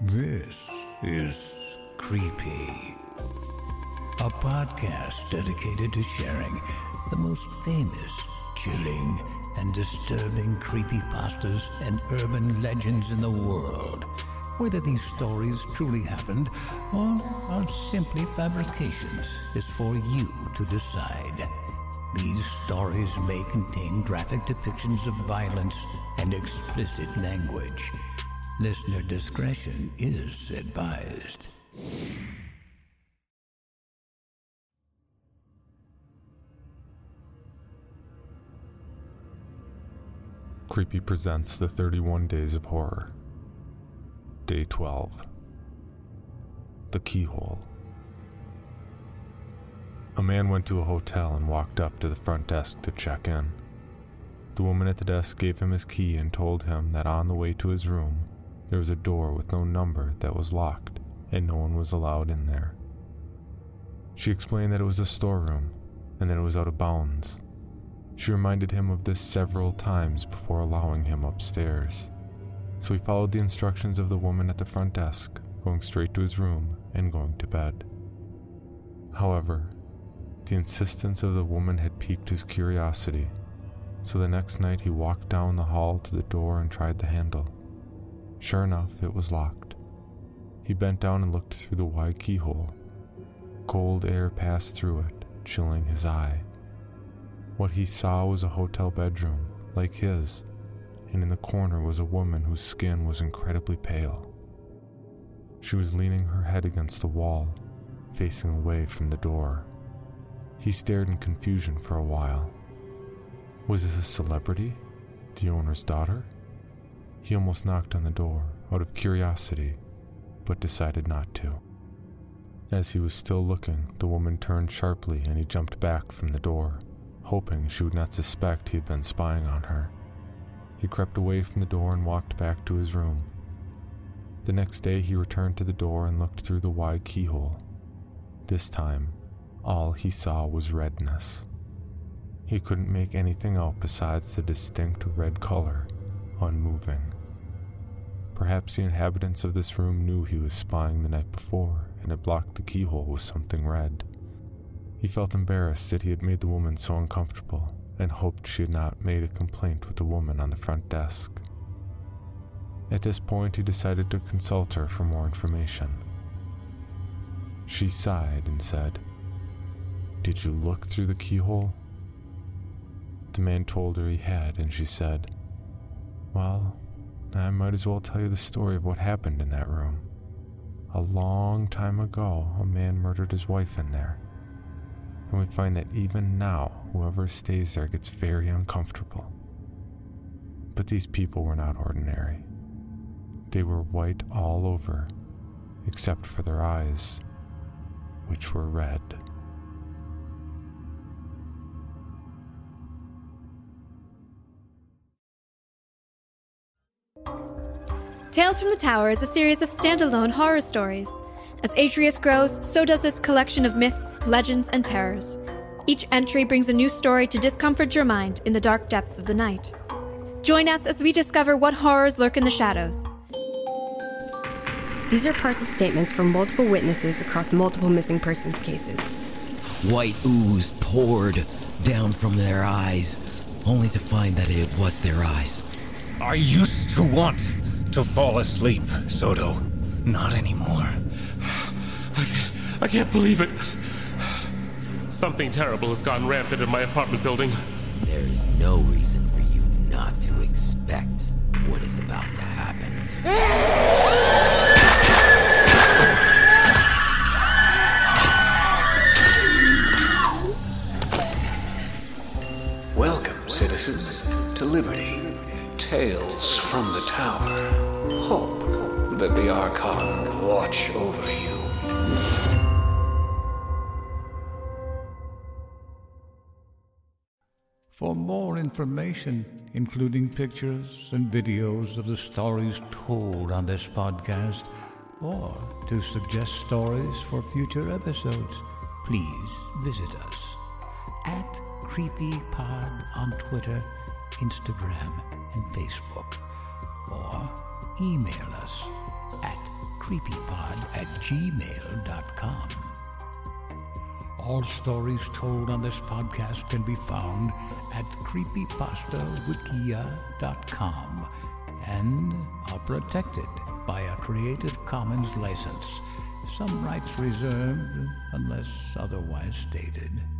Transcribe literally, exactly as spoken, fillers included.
This is Creepy, a podcast dedicated to sharing the most famous, chilling, and disturbing creepypastas and urban legends in the world. Whether these stories truly happened or are simply fabrications is for you to decide. These stories may contain graphic depictions of violence and explicit language. Listener discretion is advised. Creepy presents the thirty-one Days of Horror. Day twelve. The Keyhole. A man went to a hotel and walked up to the front desk to check in. The woman at the desk gave him his key and told him that on the way to his room, there was a door with no number that was locked and no one was allowed in there. She explained that it was a storeroom and that it was out of bounds. She reminded him of this several times before allowing him upstairs. So he followed the instructions of the woman at the front desk, going straight to his room and going to bed. However, the insistence of the woman had piqued his curiosity, so the next night he walked down the hall to the door and tried the handle. Sure enough, it was locked. He bent down and looked through the wide keyhole. Cold air passed through it, chilling his eye. What he saw was a hotel bedroom, like his, and in the corner was a woman whose skin was incredibly pale. She was leaning her head against the wall, facing away from the door. He stared in confusion for a while. Was this a celebrity? The owner's daughter? He almost knocked on the door, out of curiosity, but decided not to. As he was still looking, the woman turned sharply and he jumped back from the door, hoping she would not suspect he had been spying on her. He crept away from the door and walked back to his room. The next day he returned to the door and looked through the wide keyhole. This time, all he saw was redness. He couldn't make anything out besides the distinct red color, unmoving. Perhaps the inhabitants of this room knew he was spying the night before and had blocked the keyhole with something red. He felt embarrassed that he had made the woman so uncomfortable and hoped she had not made a complaint with the woman on the front desk. At this point, he decided to consult her for more information. She sighed and said, "Did you look through the keyhole?" The man told her he had, and she said, "Well, I might as well tell you the story of what happened in that room. A long time ago, a man murdered his wife in there. And we find that even now, whoever stays there gets very uncomfortable. But these people were not ordinary. They were white all over, except for their eyes, which were red." Tales from the Tower is a series of standalone horror stories. As Atreus grows, so does its collection of myths, legends, and terrors. Each entry brings a new story to discomfort your mind in the dark depths of the night. Join us as we discover what horrors lurk in the shadows. These are parts of statements from multiple witnesses across multiple missing persons cases. White ooze poured down from their eyes, only to find that it was their eyes. I used to want to fall asleep, Soto. Not anymore. I can't, I can't believe it. Something terrible has gone rampant in my apartment building. There is no reason for you not to expect what is about to happen. Welcome, citizens, to Liberty. Tales from the Tower. Hope that the Archon watch over you. For more information, including pictures and videos of the stories told on this podcast, or to suggest stories for future episodes, please visit us at CreepyPod on Twitter, Instagram, and Facebook. or email us at creepypod at gmail dot com. All stories told on this podcast can be found at creepypasta wikia dot com and are protected by a Creative Commons license. Some rights reserved unless otherwise stated.